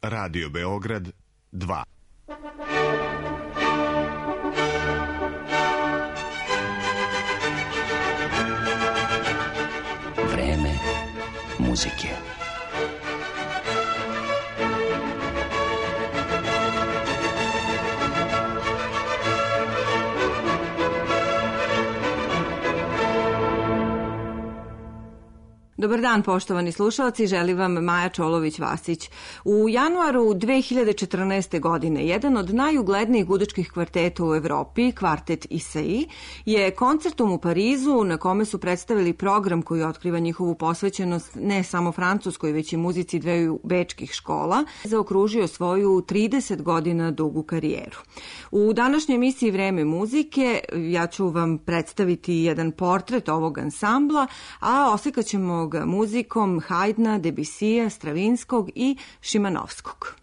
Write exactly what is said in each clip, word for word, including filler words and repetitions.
Radio Beograd dva. Vreme muzike. Dobar dan, poštovani slušalci, želim vam Maja Čolović-Vasić. U januaru dve hiljade četrnaeste. godine jedan od najuglednijih gudačkih kvarteta u Evropi, kvartet Isai, je koncertom u Parizu na kome su predstavili program koji otkriva njihovu posvećenost ne samo francuskoj, već i muzici dveju bečkih škola, zaokružio svoju trideset godina dugu karijeru. U današnjoj emisiji Vreme muzike ja ću vam predstaviti jedan portret ovog ansambla, a oslikat ćemo ga muzikom Haydna, Debussyja, Stravinskog i Šimanovskog.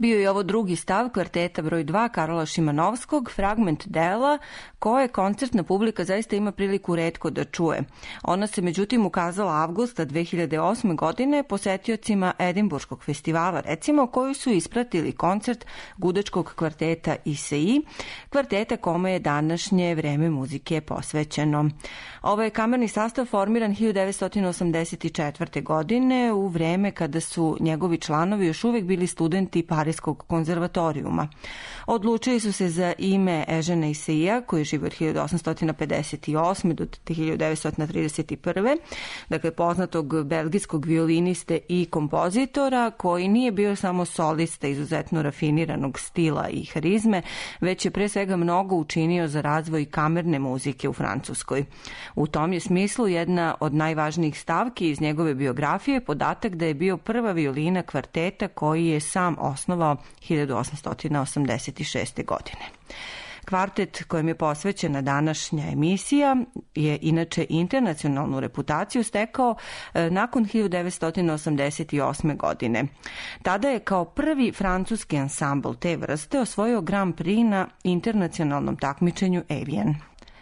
Bio je ovo drugi stav kvarteta broj dva Karola Šimanovskog, fragment dela koje koncertna publika zaista ima priliku retko da čuje. Ona se međutim ukazala avgusta dve hiljade osme. godine posetiocima Edinburškog festivala, recimo, koji su ispratili koncert gudačkog kvarteta I S I, kvarteta kome je današnje vreme muzike posvećeno. Ovaj kamerni sastav formiran hiljadu devetsto osamdeset četvrte. godine u vreme kada su njegovi članovi još uvek bili studenti Parijskog konzervatorijuma. Odlučili su se za ime Ežena Iseija, koji je živio od hiljadu osamsto pedeset osme. do hiljadu devetsto trideset prve. Dakle, poznatog belgijskog violiniste i kompozitora, koji nije bio samo solista izuzetno rafiniranog stila i harizme, već je pre svega mnogo učinio za razvoj kamerne muzike u Francuskoj. U tom je smislu jedna od najvažnijih stavki iz njegove biografije podatak da je bio prva violina kvarteta koji je sam osnovao hiljadu osamsto osamdeset šeste. godine. Kvartet kojem je posvećena današnja emisija je inače internacionalnu reputaciju stekao nakon hiljadu devetsto osamdeset osme. godine. Tada je kao prvi francuski ansambl te vrste osvojio Grand Prix na internacionalnom takmičenju Evian.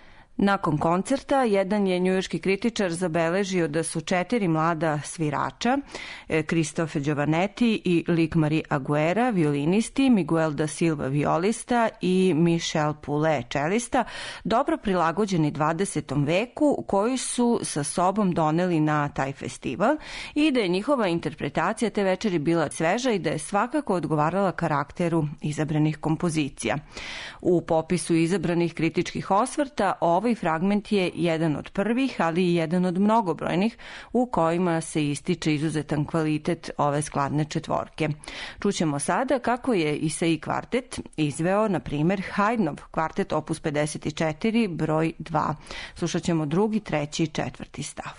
Nakon koncerta, jedan je njujorški kritičar zabeležio da su četiri mlada svirača, Christophe Giovanetti i Luc-Marie Aguera, violinisti, Miguel da Silva, violista i Michel Poulet, čelista, dobro prilagođeni dvadesetom veku, koji su sa sobom doneli na taj festival i da je njihova interpretacija te večeri bila sveža i da je svakako odgovarala karakteru izabranih kompozicija. U popisu izabranih kritičkih osvrta ovaj fragment je jedan od prvih, ali i jedan od mnogobrojnih u kojima se ističe izuzetan kvalitet ove skladne četvorke. Čućemo sada kako je I S I kvartet izveo, na primer, Haydnov kvartet opus pedeset četiri broj dva. Slušat ćemo drugi, treći i četvrti stav.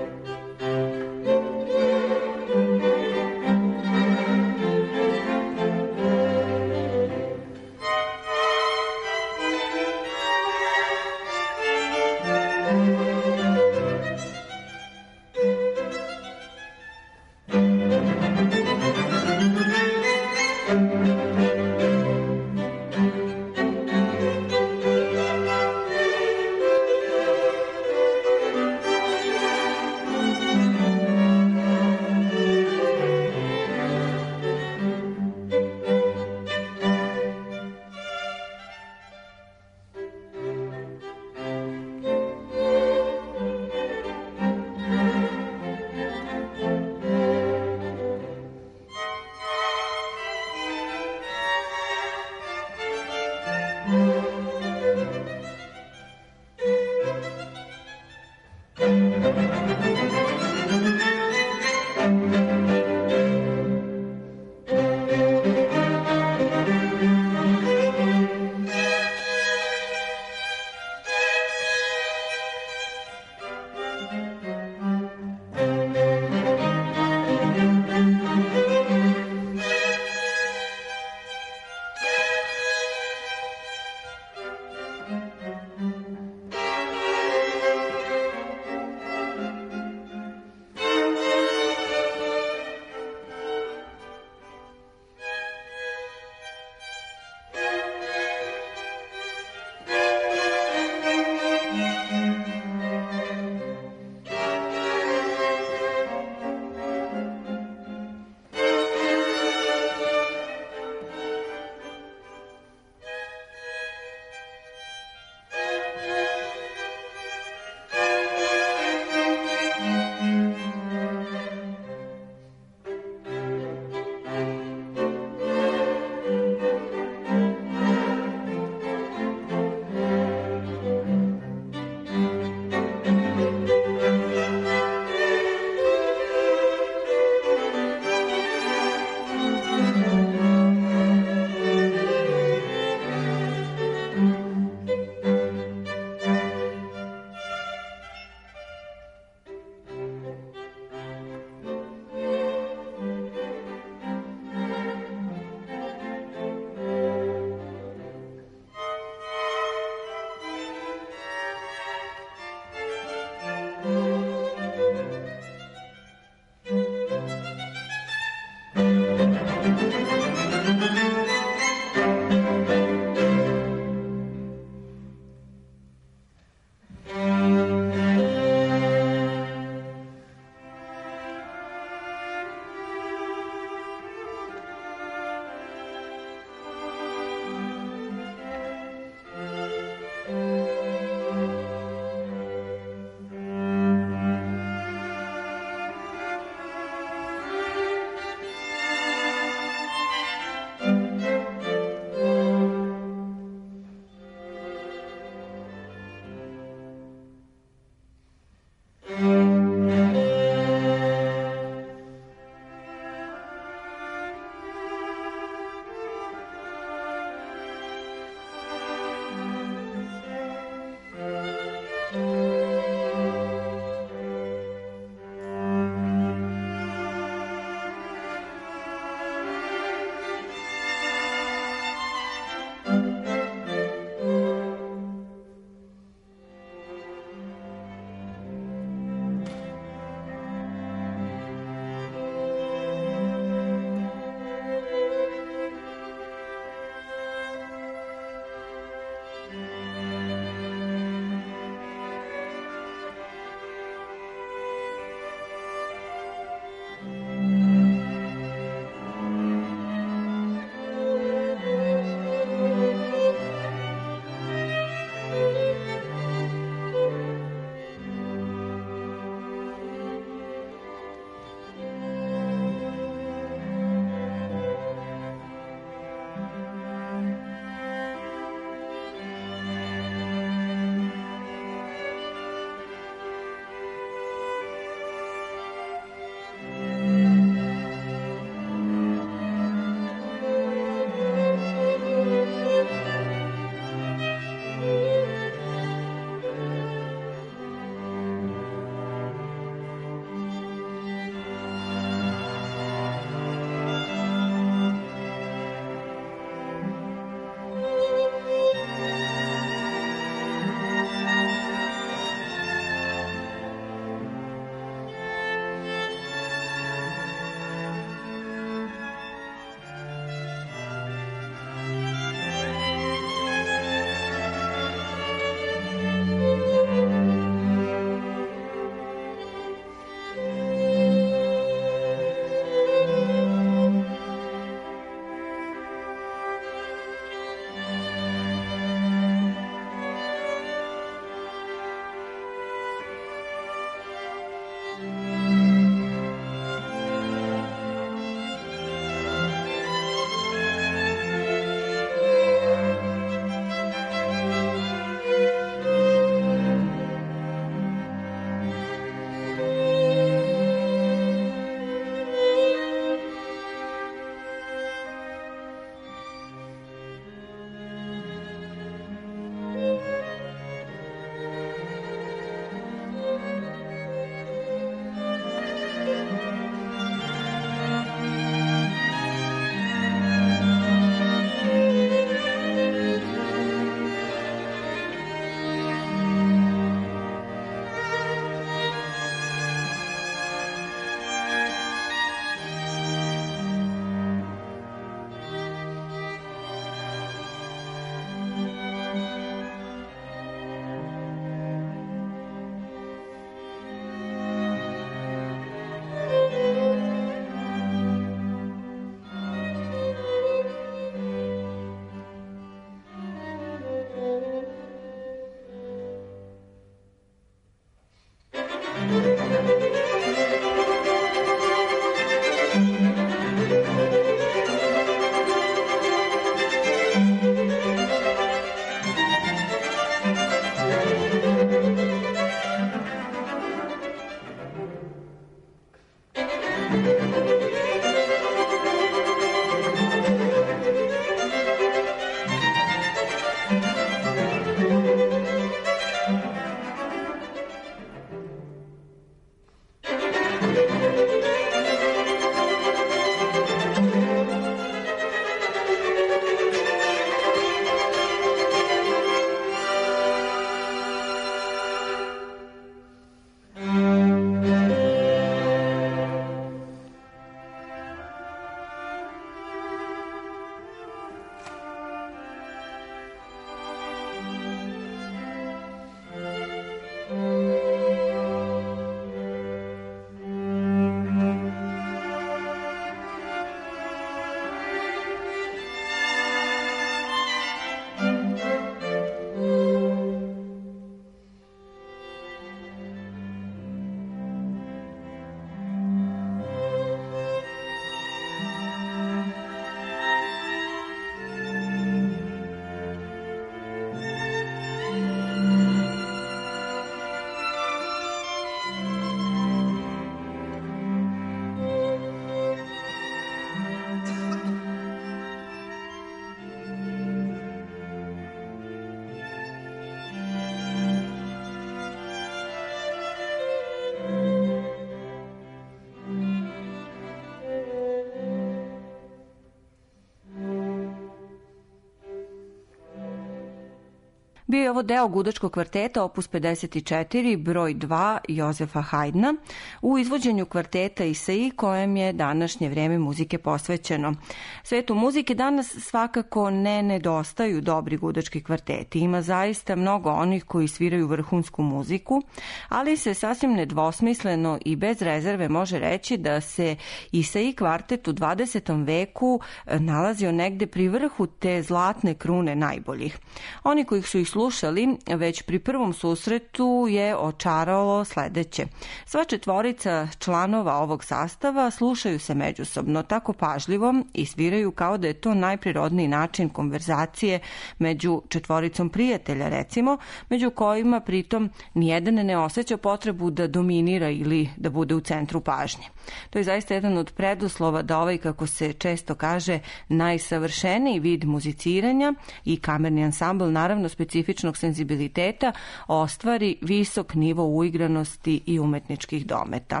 Bio je ovo deo gudačkog kvarteta opus pedeset četiri, broj dva Jozefa Haydna, u izvođenju kvarteta Isai, kojem je današnje vreme muzike posvećeno. Svetu muzike danas svakako ne nedostaju dobri gudački kvarteti. Ima zaista mnogo onih koji sviraju vrhunsku muziku, ali se sasvim nedvosmisleno i bez rezerve može reći da se Isai kvartet u dvadesetom veku nalazio negde pri vrhu te zlatne krune najboljih. Oni koji su ih slušali već pri prvom susretu je očaralo sledeće. Sva četvorica članova ovog sastava slušaju se međusobno tako pažljivo i sviraju kao da je to najprirodniji način konverzacije među četvoricom prijatelja, recimo, među kojima pritom nijedan ne osjeća potrebu da dominira ili da bude u centru pažnje. To je zaista jedan od preduslova da ovaj, kako se često kaže, najsavršeniji vid muziciranja i kamerni ansambl, naravno specifičnog senzibiliteta, ostvari visok nivo uigranosti i umetničkih dometa.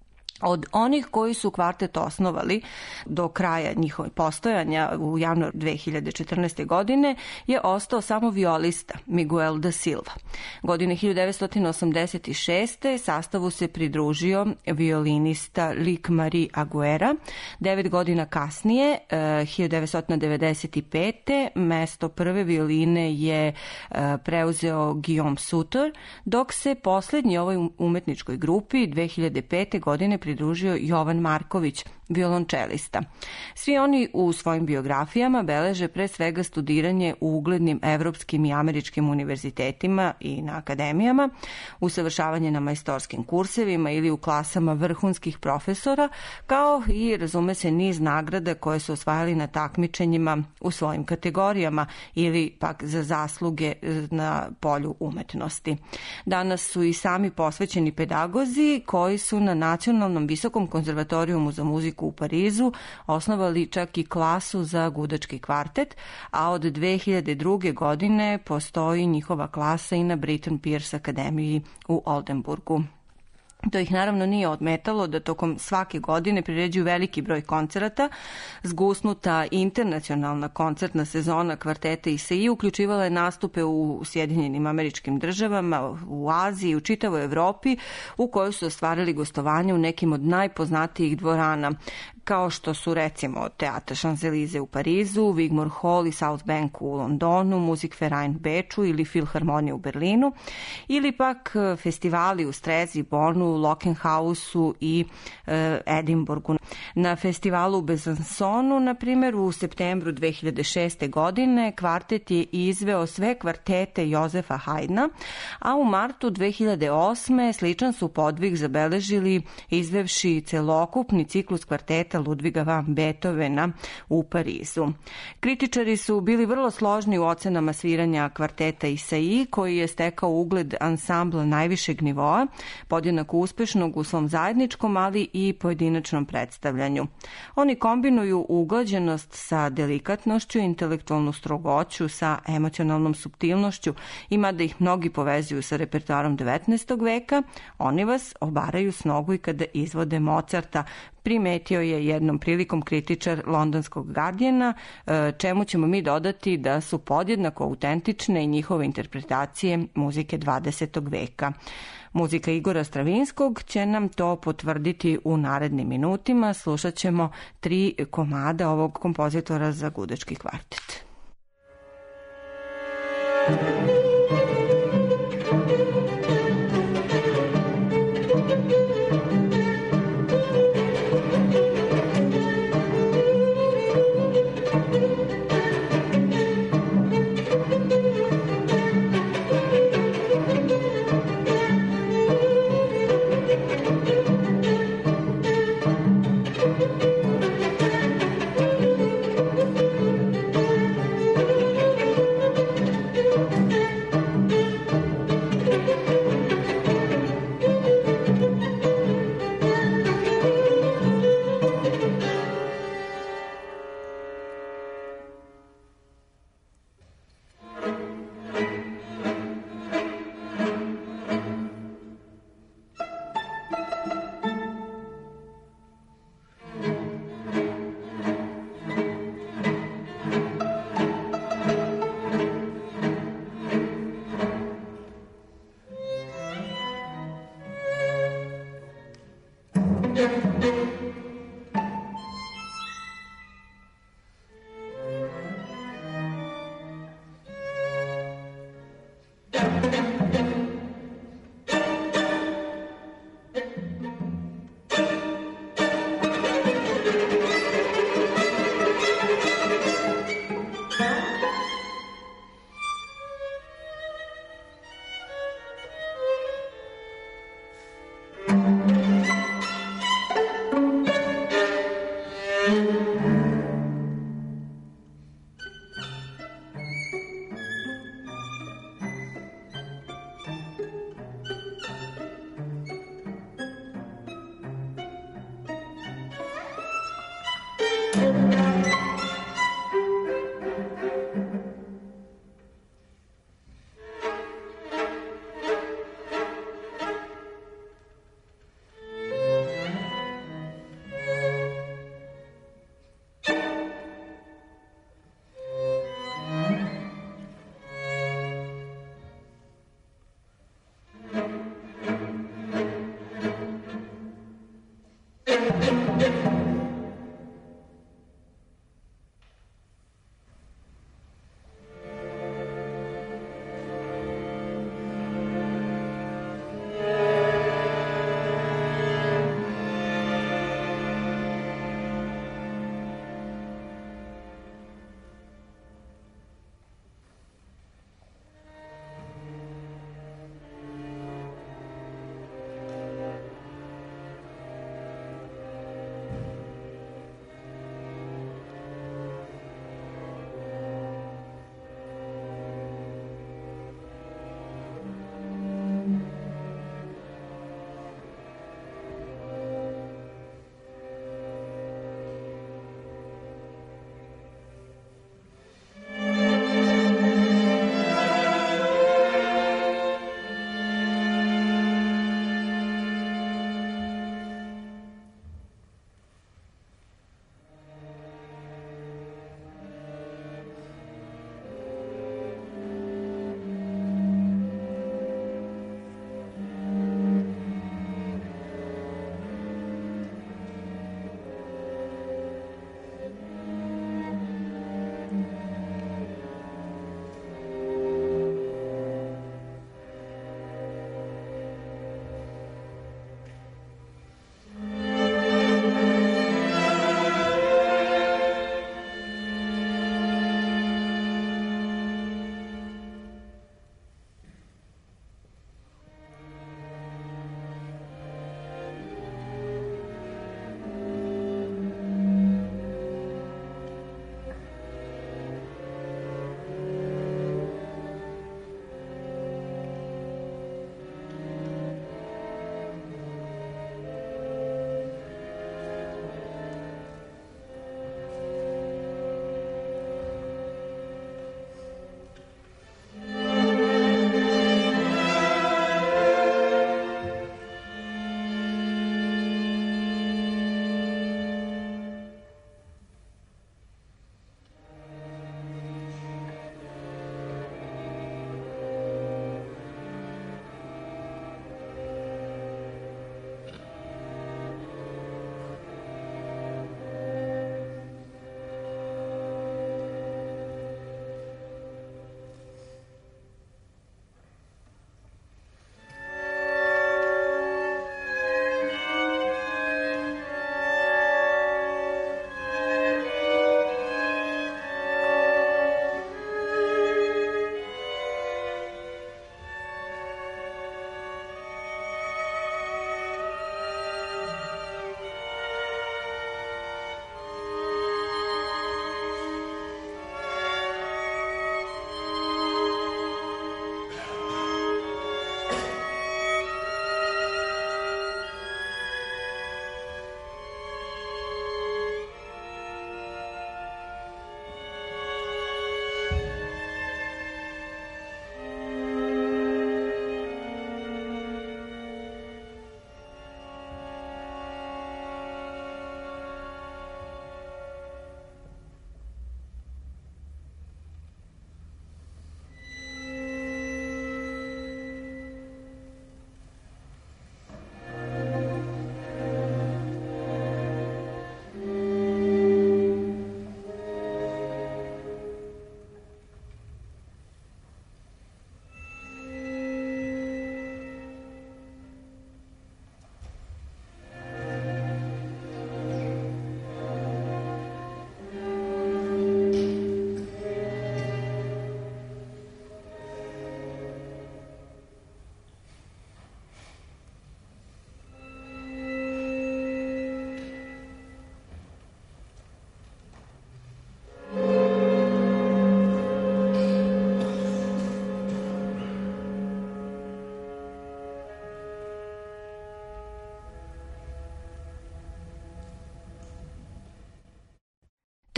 Od onih koji su kvartet osnovali do kraja njihovog postojanja u januar dve hiljade četrnaeste. godine je ostao samo violista Miguel da Silva. Godine hiljadu devetsto osamdeset šeste. sastavu se pridružio violinista Lik Marie Aguera. Devet godina kasnije, hiljadu devetsto devedeset pete. mesto prve violine je preuzeo Guillaume Suter, dok se poslednji ovoj umetničkoj grupi dve hiljade pete. godine pridružio Jovan Marković, violončelista. Svi oni u svojim biografijama beleže pre svega studiranje u uglednim evropskim i američkim univerzitetima i na akademijama, usavršavanje na majstorskim kursevima ili u klasama vrhunskih profesora, kao i, razume se, niz nagrada koje su osvajali na takmičenjima u svojim kategorijama ili pak za zasluge na polju umetnosti. Danas su i sami posvećeni pedagozi koji su na Nacionalnom visokom konzervatorijumu za muziku u Parizu osnovali čak i klasu za gudački kvartet, a od dve hiljade druge. godine postoji njihova klasa i na Britten Peirce akademiji u Oldenburgu. To ih naravno nije odmetalo da tokom svake godine priređuju veliki broj koncerata. Zgusnuta internacionalna koncertna sezona kvarteta Isai uključivala je nastupe u Sjedinjenim Američkim Državama, u Aziji, u čitavoj Evropi, u kojoj su ostvarili gostovanje u nekim od najpoznatijih dvorana, kao što su recimo Teatr Champs-Élysées u Parizu, Wigmore Hall i South Bank u Londonu, Musikverein u Beču ili Filharmonija u Berlinu, ili pak festivali u Strezi, Bonu, Lockenhausu i e, Edinburgu. Na festivalu u Besanconu, na primjer, u septembru dve hiljade šeste. godine kvartet je izveo sve kvartete Jozefa Haydna, a u martu dve hiljade osme. sličan su podvig zabeležili izvevši celokupni ciklus kvarteta Ludviga van Beethovena u Parizu. Kritičari su bili vrlo složni u ocenama sviranja kvarteta Isai, koji je stekao ugled ansambla najvišeg nivoa, podjednako uspešnog u svom zajedničkom, ali i pojedinačnom predstavljanju. Oni kombinuju uglađenost sa delikatnošću, intelektualnu strogoću sa emocionalnom suptilnošću, i mada ih mnogi povezuju sa repertoarom devetnaestog. veka, oni vas obaraju s nogu i kada izvode Mozarta, primetio je jednom prilikom kritičar londonskog Guardiana, čemu ćemo mi dodati da su podjednako autentične i njihove interpretacije muzike dvadesetog. veka. Muzika Igora Stravinskog će nam to potvrditi u narednim minutima. Slušat ćemo tri komada ovog kompozitora za gudački kvartet. Thank you.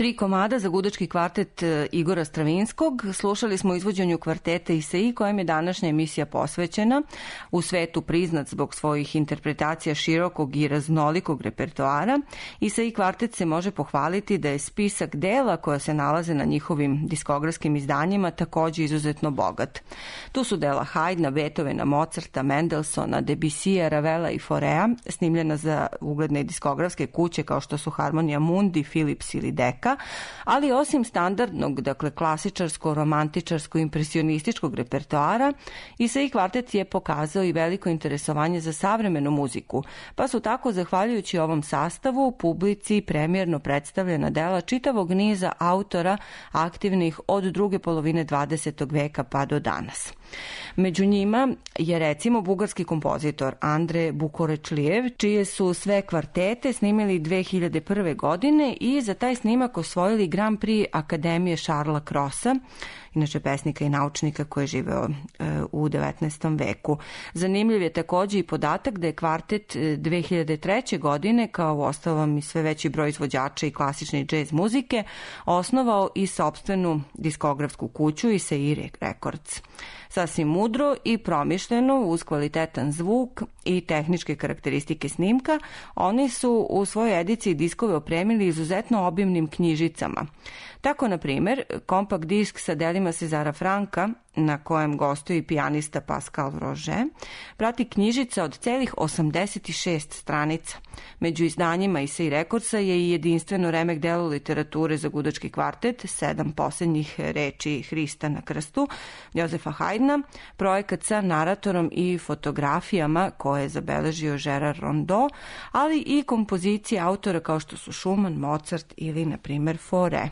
Tri komada za gudački kvartet Igora Stravinskog. Slušali smo izvođenju kvarteta Isai, kojem je današnja emisija posvećena. U svetu priznat zbog svojih interpretacija širokog i raznolikog repertoara, Isai kvartet se može pohvaliti da je spisak dela koja se nalaze na njihovim diskografskim izdanjima takođe izuzetno bogat. Tu su dela Haydna, Beethovena, Mozarta, Mendelssohna, Debussija, Ravela i Forea, snimljena za ugledne diskografske kuće kao što su Harmonia Mundi, Philips ili Decca, ali osim standardnog, dakle klasičarsko, romantičarsko, impresionističkog repertoara, Isai kvartet je pokazao i veliko interesovanje za savremenu muziku, pa su tako, zahvaljujući ovom sastavu, publici premijerno predstavljena dela čitavog niza autora aktivnih od druge polovine dvadesetog veka pa do danas. Među njima je recimo bugarski kompozitor Andre Bukorečlijev, čije su sve kvartete snimili dve hiljade prve. godine i za taj snimak osvojili Grand Prix Akademije Šarla Krosa, inače pesnika i naučnika koji je živeo u devetnaestom veku. Zanimljiv je takođe i podatak da je kvartet dve hiljade treće. godine, kao u ostalom i sve veći broj izvođača i klasične i džez muzike, osnovao i sopstvenu diskografsku kuću Isai Records. Sasvim mudro i promišljeno, uz kvalitetan zvuk i tehničke karakteristike snimka, oni su u svojoj ediciji diskove opremili izuzetno obimnim knjižicama. Tako, na primjer, kompakt disk sa delima Cezara Franka, na kojem gostuje i pijanista Pascal Roger, prati knjižica od celih osamdeset šest stranica. Među izdanjima Isai Recordsa je i jedinstveno remek delo literature za gudački kvartet, sedam posljednjih reči Hrista na krstu, Jozefa Haydna, projekat sa naratorom i fotografijama koje je zabeležio Gerard Rondeau, ali i kompozicije autora kao što su Schumann, Mozart ili, na primjer, Fauré.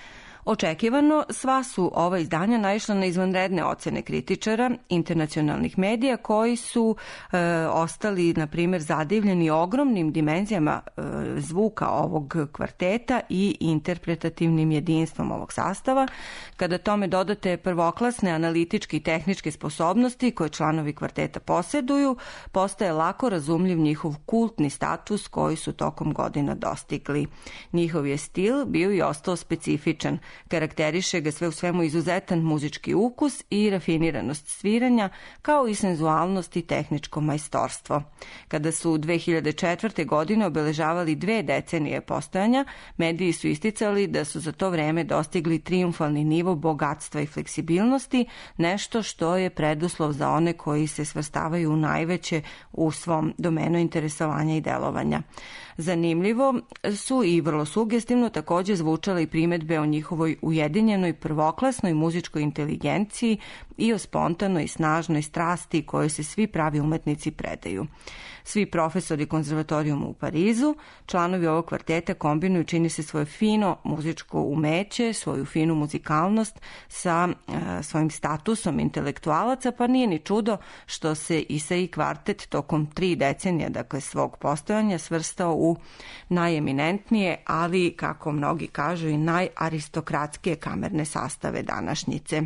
Očekivano, sva su ova izdanja naišla na izvanredne ocene kritičara, internacionalnih medija koji su e, ostali, na primjer, zadivljeni ogromnim dimenzijama e, zvuka ovog kvarteta i interpretativnim jedinstvom ovog sastava. Kada tome dodate prvoklasne analitičke i tehničke sposobnosti koje članovi kvarteta posjeduju, postaje lako razumljiv njihov kultni status koji su tokom godina dostigli. Njihov je stil bio i ostao specifičan. Karakteriše ga sve u svemu izuzetan muzički ukus i rafiniranost sviranja, kao i senzualnost i tehničko majstorstvo. Kada su dve hiljade četvrte. godine obeležavali dve decenije postojanja, mediji su isticali da su za to vreme dostigli triumfalni nivo bogatstva i fleksibilnosti, nešto što je preduslov za one koji se svrstavaju u najveće u svom domenu interesovanja i delovanja. Zanimljivo su i vrlo sugestivno takođe zvučale i primetbe o njihovoj ujedinjenoj prvoklasnoj muzičkoj inteligenciji i o spontanoj i snažnoj strasti kojoj se svi pravi umetnici predaju. Svi profesori konzervatorijuma u Parizu, članovi ovog kvarteta kombinuju, čini se, svoje fino muzičko umeće, svoju finu muzikalnost sa e, svojim statusom intelektualaca, pa nije ni čudo što se Isai kvartet tokom tri decenija, dakle svog postojanja, svrstao u najeminentnije, ali, kako mnogi kažu, i najaristokratskije kamerne sastave današnjice.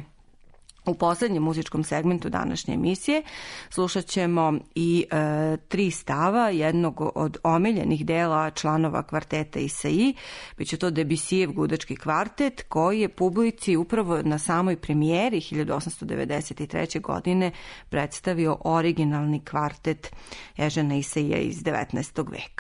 U poslednjem muzičkom segmentu današnje emisije slušat ćemo i e, tri stava jednog od omiljenih dela članova kvarteta Isai. Biće to Debussyjev gudački kvartet, koji je publici upravo na samoj premijeri hiljadu osamsto devedeset treće. godine predstavio originalni kvartet Eugena Isaija iz devetnaestog. veka.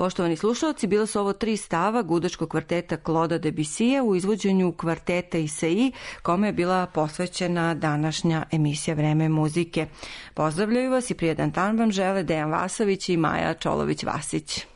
Poštovani slušalci, bilo su ovo tri stava gudačkog kvarteta Claude'a Debussya u izvođenju kvarteta Isaïe, kome je bila posvećena današnja emisija Vreme muzike. Pozdravljaju vas i prijedan dan vam žele Dejan Vasović i Maja Čolović-Vasić.